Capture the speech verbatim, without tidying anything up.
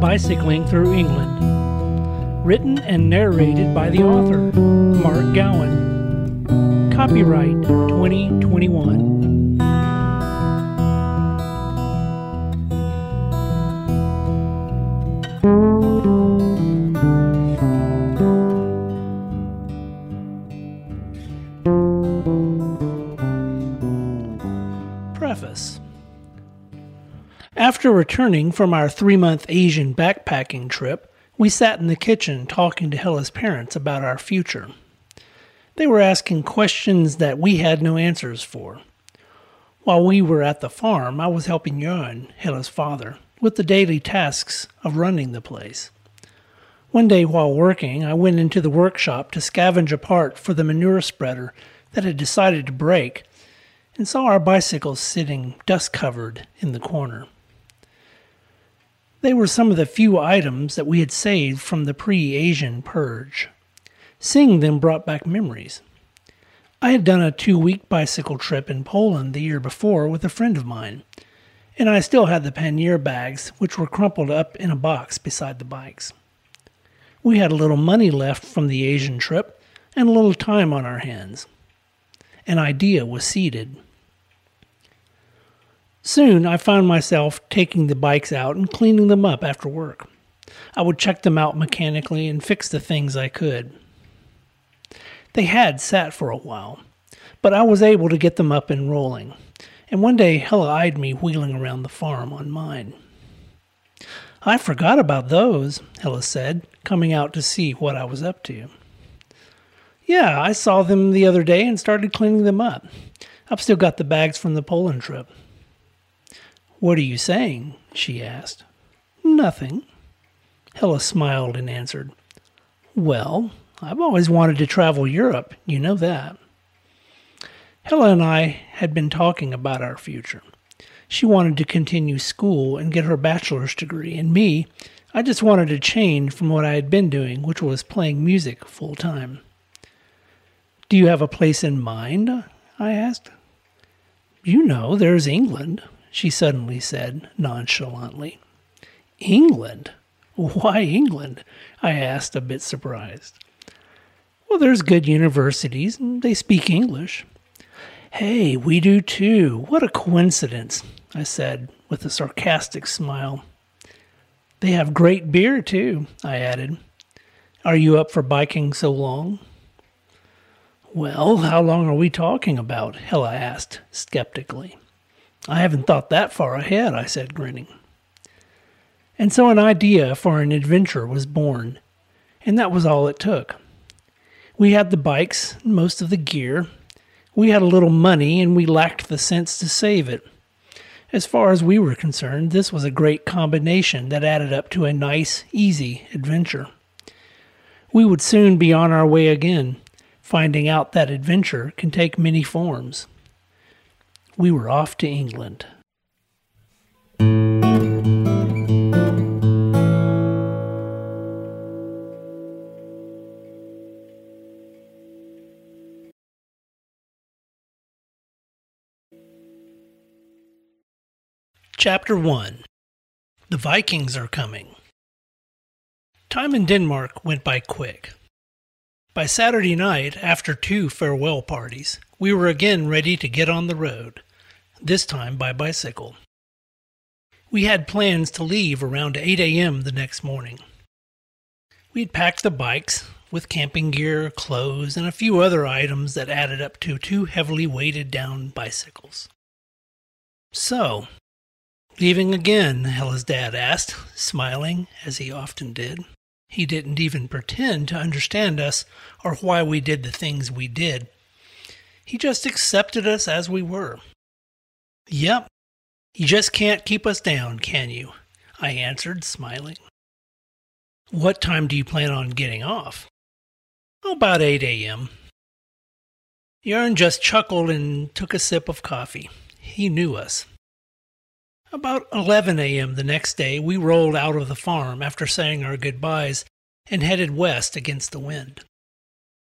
Bicycling Through England. Written and narrated by the author, Mark Gowan. Copyright twenty twenty-one. Preface. After returning from our three-month Asian backpacking trip, we sat in the kitchen talking to Hella's parents about our future. They were asking questions that we had no answers for. While we were at the farm, I was helping Johan, Hella's father, with the daily tasks of running the place. One day while working, I went into the workshop to scavenge a part for the manure spreader that had decided to break, and saw our bicycles sitting dust-covered in the corner. They were some of the few items that we had saved from the pre-Asian purge. Seeing them brought back memories. I had done a two-week bicycle trip in Poland the year before with a friend of mine, and I still had the pannier bags, which were crumpled up in a box beside the bikes. We had a little money left from the Asian trip and a little time on our hands. An idea was seeded. Soon I found myself taking the bikes out and cleaning them up after work. I would check them out mechanically and fix the things I could. They had sat for a while, but I was able to get them up and rolling, and one day Hella eyed me wheeling around the farm on mine. "I forgot about those," Hella said, coming out to see what I was up to. "Yeah, I saw them the other day and started cleaning them up. I've still got the bags from the Poland trip." "What are you saying?" she asked. "Nothing." Hella smiled and answered, "Well, I've always wanted to travel Europe, you know that." Hella and I had been talking about our future. She wanted to continue school and get her bachelor's degree, and me, I just wanted to change from what I had been doing, which was playing music full time. "Do you have a place in mind?" I asked. "You know, there's England," she suddenly said nonchalantly. "England? Why England?" I asked, a bit surprised. "Well, there's good universities, and they speak English." "Hey, we do too. What a coincidence," I said with a sarcastic smile. "They have great beer too," I added. "Are you up for biking so long?" "Well, how long are we talking about?" Hella asked skeptically. "I haven't thought that far ahead," I said, grinning. And so an idea for an adventure was born, and that was all it took. We had the bikes and most of the gear. We had a little money, and we lacked the sense to save it. As far as we were concerned, this was a great combination that added up to a nice, easy adventure. We would soon be on our way again, finding out that adventure can take many forms. We were off to England. Chapter one. The Vikings Are Coming. Time in Denmark went by quick. By Saturday night, after two farewell parties, we were again ready to get on the road, this time by bicycle. We had plans to leave around eight a.m. the next morning. We'd packed the bikes with camping gear, clothes, and a few other items that added up to two heavily weighted down bicycles. "So, leaving again?" Hella's dad asked, smiling, as he often did. He didn't even pretend to understand us or why we did the things we did. He just accepted us as we were. "Yep, you just can't keep us down, can you?" I answered, smiling. "What time do you plan on getting off?" "Oh, about eight a.m. Jörn just chuckled and took a sip of coffee. He knew us. About eleven a.m. the next day, we rolled out of the farm after saying our goodbyes and headed west against the wind.